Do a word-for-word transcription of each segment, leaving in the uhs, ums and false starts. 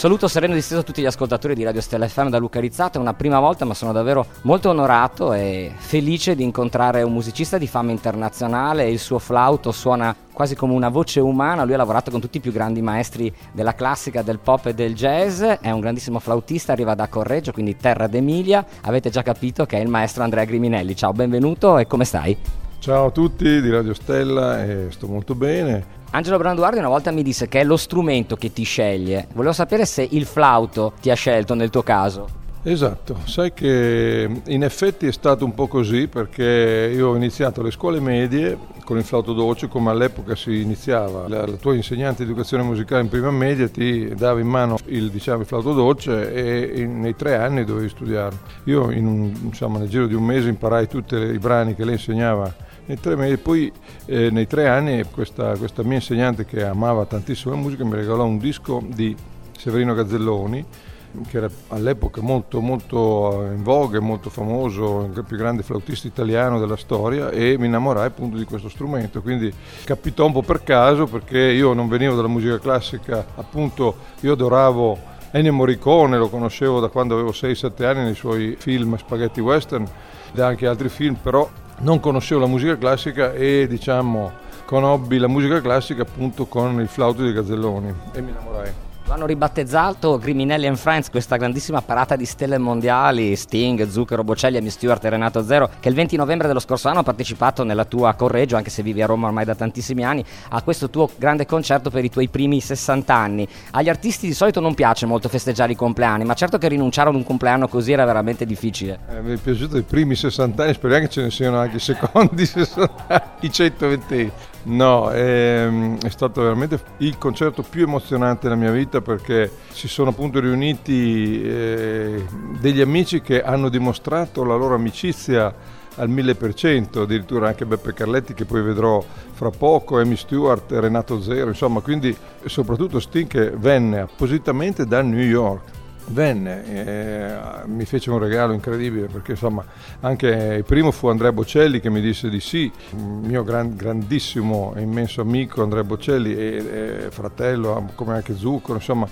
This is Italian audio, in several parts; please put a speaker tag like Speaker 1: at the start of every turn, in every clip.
Speaker 1: saluto sereno e disteso a tutti gli ascoltatori di Radio Stella F M da Luca Rizzato. È una prima volta, ma sono davvero molto onorato e felice di incontrare un musicista di fama internazionale. Il suo flauto suona quasi come una voce umana. Lui ha lavorato con tutti i più grandi maestri della classica, del pop e del jazz. È un grandissimo flautista, arriva da Correggio, quindi terra d'Emilia. Avete già capito che è il maestro Andrea Griminelli. Ciao, benvenuto e come stai?
Speaker 2: Ciao a tutti di Radio Stella, e sto molto bene.
Speaker 1: Angelo Branduardi una volta mi disse che è lo strumento che ti sceglie. Volevo sapere se il flauto ti ha scelto nel tuo caso.
Speaker 2: Esatto, sai che in effetti è stato un po' così, perché io ho iniziato le scuole medie con il flauto dolce, come all'epoca si iniziava. La, la tua insegnante di educazione musicale in prima media ti dava in mano il, diciamo, il flauto dolce e in, nei tre anni dovevi studiarlo. Io in un, diciamo, nel giro di un mese imparai tutti i brani che lei insegnava. Nei tre mesi, poi eh, nei tre anni questa, questa mia insegnante, che amava tantissimo la musica, mi regalò un disco di Severino Gazzelloni, che era all'epoca molto molto in voga, molto famoso, il più grande flautista italiano della storia, e mi innamorai appunto di questo strumento. Quindi capitò un po' per caso, perché io non venivo dalla musica classica, appunto io adoravo Ennio Morricone, lo conoscevo da quando avevo sei sette anni nei suoi film Spaghetti Western e anche altri film, però non conoscevo la musica classica e diciamo conobbi la musica classica appunto con il flauto di Gazzelloni e mi innamorai.
Speaker 1: Lo hanno ribattezzato Griminelli and Friends, questa grandissima parata di stelle mondiali, Sting, Zucchero, Bocelli, Amy Stewart e Renato Zero, che il venti novembre dello scorso anno ha partecipato nella tua Correggio, anche se vivi a Roma ormai da tantissimi anni, a questo tuo grande concerto per i tuoi primi sessanta anni. Agli artisti di solito non piace molto festeggiare i compleanni, ma certo che rinunciare ad un compleanno così era veramente difficile.
Speaker 2: Eh, mi è piaciuto i primi sessanta anni, speriamo che ce ne siano anche i secondi sessanta, i centoventi. No, è, è stato veramente il concerto più emozionante della mia vita, perché si sono appunto riuniti eh, degli amici che hanno dimostrato la loro amicizia al mille per cento, addirittura anche Beppe Carletti, che poi vedrò fra poco, Amy Stewart, Renato Zero, insomma, quindi soprattutto Sting, che venne appositamente da New York. Venne, eh, mi fece un regalo incredibile, perché insomma anche il primo fu Andrea Bocelli, che mi disse di sì, il mio gran, grandissimo e immenso amico Andrea Bocelli e, e fratello, come anche Zucchero, insomma,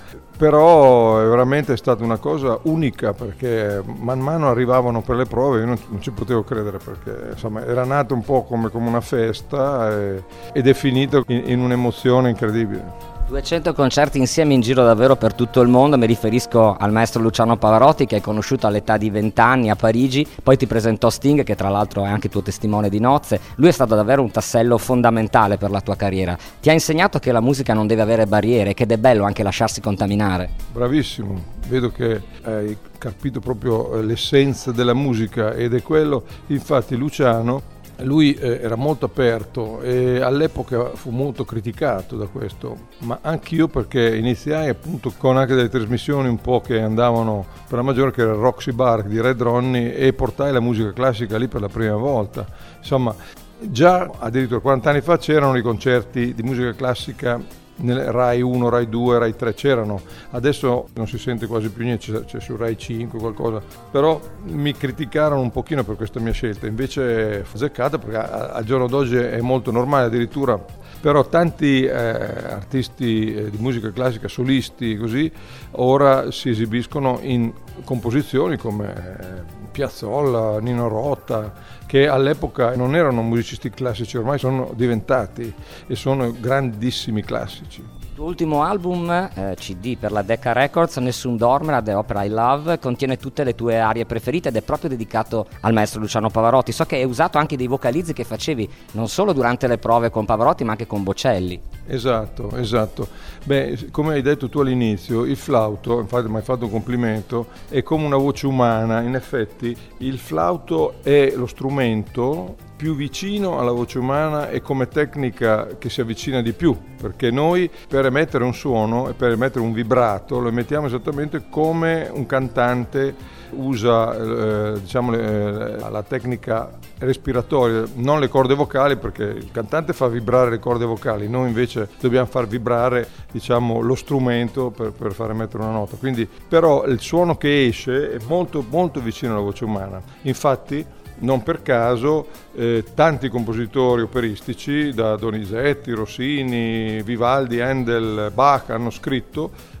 Speaker 2: però veramente è stata una cosa unica, perché man mano arrivavano per le prove, io non, non ci potevo credere, perché insomma era nato un po' come, come una festa e, ed è finito in, in un'emozione incredibile.
Speaker 1: duecento concerti insieme in giro davvero per tutto il mondo. Mi riferisco al maestro Luciano Pavarotti, che hai conosciuto all'età di venti anni a Parigi, poi ti presentò Sting, che tra l'altro è anche tuo testimone di nozze. Lui è stato davvero un tassello fondamentale per la tua carriera. Ti ha insegnato che la musica non deve avere barriere, che ed è bello anche lasciarsi contaminare.
Speaker 2: Bravissimo, vedo che hai capito proprio l'essenza della musica, ed è quello. Infatti Luciano, lui eh, era molto aperto e all'epoca fu molto criticato da questo, ma anch'io, perché iniziai appunto con anche delle trasmissioni un po' che andavano per la maggiore, che era il Roxy Bar di Red Ronnie, e portai la musica classica lì per la prima volta. Insomma, già addirittura quaranta anni fa c'erano i concerti di musica classica nel Rai uno, Rai due, Rai tre c'erano, adesso non si sente quasi più niente, c'è, c'è su Rai cinque qualcosa, però mi criticarono un pochino per questa mia scelta, invece fu azzeccata, perché al giorno d'oggi è molto normale addirittura, però tanti eh, artisti eh, di musica classica, solisti così, ora si esibiscono in composizioni come eh, Piazzolla, Nino Rota, che all'epoca non erano musicisti classici, ormai sono diventati e sono grandissimi classici.
Speaker 1: Il tuo ultimo album, eh, C D per la Decca Records, Nessun Dorme, The Opera I Love, contiene tutte le tue arie preferite ed è proprio dedicato al maestro Luciano Pavarotti. So che hai usato anche dei vocalizzi che facevi non solo durante le prove con Pavarotti, ma anche con Bocelli.
Speaker 2: Esatto, esatto. Beh, come hai detto tu all'inizio, il flauto, infatti mi hai fatto un complimento, è come una voce umana. In effetti il flauto è lo strumento più vicino alla voce umana e come tecnica che si avvicina di più, perché noi per emettere un suono e per emettere un vibrato lo emettiamo esattamente come un cantante usa eh, diciamo le, la tecnica respiratoria, non le corde vocali, perché il cantante fa vibrare le corde vocali, noi invece dobbiamo far vibrare diciamo lo strumento per, per far emettere una nota. Quindi però il suono che esce è molto molto vicino alla voce umana. Infatti non per caso eh, tanti compositori operistici, da Donizetti, Rossini, Vivaldi, Handel, Bach, hanno scritto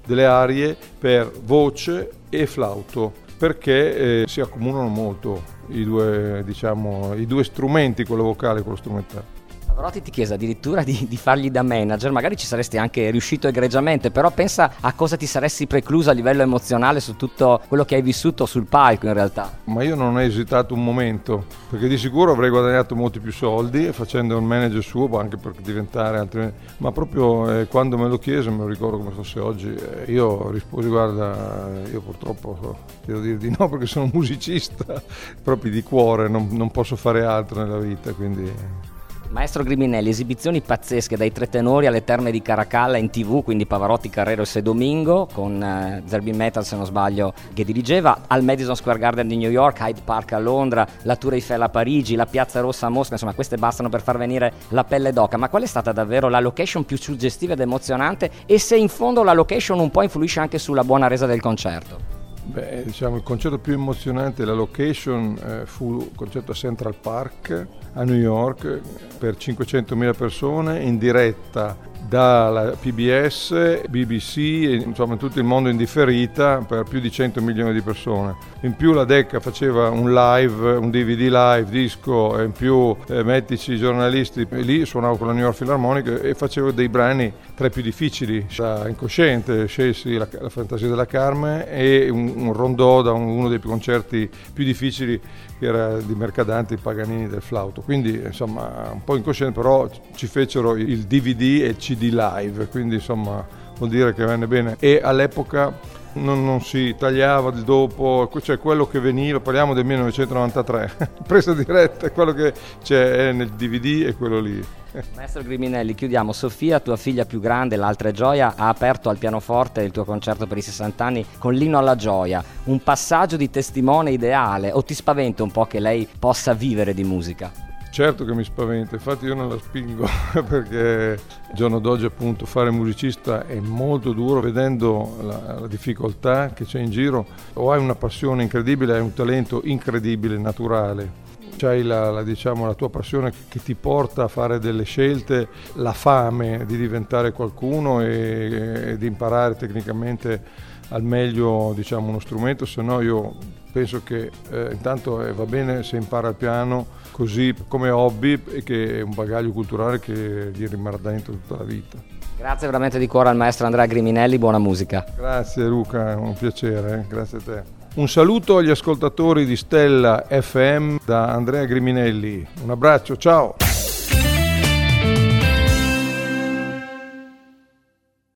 Speaker 2: delle arie per voce e flauto, perché eh, si accomunano molto i due, diciamo, i due strumenti, quello vocale e quello strumentale.
Speaker 1: Pavarotti ti chiese addirittura di, di fargli da manager, magari ci saresti anche riuscito egregiamente, però pensa a cosa ti saresti precluso a livello emozionale su tutto quello che hai vissuto sul palco in realtà.
Speaker 2: Ma io non ho esitato un momento, perché di sicuro avrei guadagnato molti più soldi facendo un manager suo, anche per diventare altri, ma proprio eh, quando me lo chiese, me lo ricordo come fosse oggi, eh, io risposi: guarda, io purtroppo devo dire di no, perché sono musicista proprio di cuore, non, non posso fare altro nella vita, quindi...
Speaker 1: Maestro Griminelli, esibizioni pazzesche dai Tre Tenori alle Terme di Caracalla in tv, quindi Pavarotti, Carrero e Se Domingo, con eh, Zerbin Metal, se non sbaglio, che dirigeva, al Madison Square Garden di New York, Hyde Park a Londra, la Tour Eiffel a Parigi, la Piazza Rossa a Mosca, insomma queste bastano per far venire la pelle d'oca. Ma qual è stata davvero la location più suggestiva ed emozionante, e se in fondo la location un po' influisce anche sulla buona resa del concerto?
Speaker 2: Beh, diciamo il concerto più emozionante, la location, eh, fu il concerto a Central Park a New York per cinquecentomila persone in diretta dalla P B S, B B C e insomma tutto il mondo in differita per più di cento milioni di persone. In più la Decca faceva un live, un D V D live, disco, e in più eh, mettici giornalisti, e lì suonavo con la New York Philharmonic e facevo dei brani tra i più difficili. Da incosciente scelsi la, la Fantasia della Carme e un, un rondò da un, uno dei concerti più difficili, che era di Mercadante, i Paganini del flauto. Quindi insomma un po' incosciente, però ci fecero il D V D e il C D live, quindi insomma vuol dire che venne bene. E all'epoca non, non si tagliava il dopo, cioè quello che veniva, parliamo del millenovecentonovantatré, presa diretta, quello che c'è nel D V D è quello lì.
Speaker 1: Maestro Griminelli, chiudiamo. Sofia, tua figlia più grande, l'altra è Gioia, ha aperto al pianoforte il tuo concerto per i sessanta anni con l'Inno alla Gioia, un passaggio di testimone ideale, o ti spaventa un po' che lei possa vivere di musica?
Speaker 2: Certo che mi spaventa, infatti io non la spingo perché il giorno d'oggi appunto fare musicista è molto duro, vedendo la, la difficoltà che c'è in giro. O hai una passione incredibile, hai un talento incredibile, naturale, c'hai la, la, diciamo, la tua passione che ti porta a fare delle scelte, la fame di diventare qualcuno e, e di imparare tecnicamente al meglio, diciamo, uno strumento. Se no io penso che eh, intanto eh, va bene se impara il piano così come hobby, e che è un bagaglio culturale che gli rimarrà dentro tutta la vita.
Speaker 1: Grazie veramente di cuore al maestro Andrea Griminelli, buona musica.
Speaker 2: Grazie Luca, è un piacere, eh? Grazie a te. Un saluto agli ascoltatori di Stella F M da Andrea Griminelli, un abbraccio, ciao!